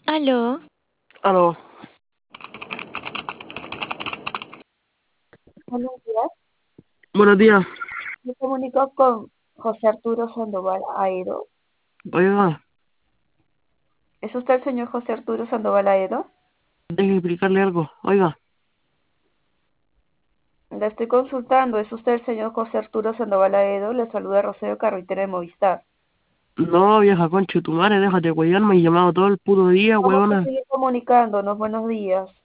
Aló, Aló, Buenos días, buenos días. me comunico con José Arturo Sandoval Aedo. Oiga, ¿Es usted el señor José Arturo Sandoval Aedo? déjeme explicarle algo. Oiga, Le estoy consultando, ¿es usted el señor José Arturo Sandoval Aedo? Le saluda Rocío Carretera de Movistar. no, vieja concha de tu madre, déjate cuidarme y llamado todo el puto día, ¿Cómo se huevona. sigue comunicándonos? Buenos días.